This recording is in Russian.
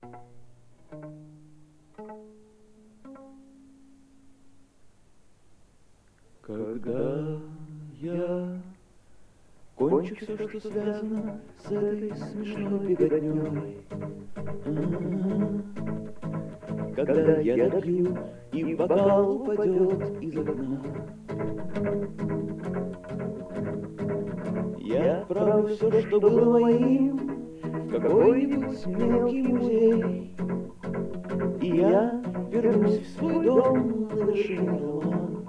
Когда я кончу все, что связано с этой смешной беготней, когда я допью, и бокал упадет из окна, я отправлю все, что было моим, в какой-нибудь мелкий музей, и я вернусь в свой дом на вершине холма.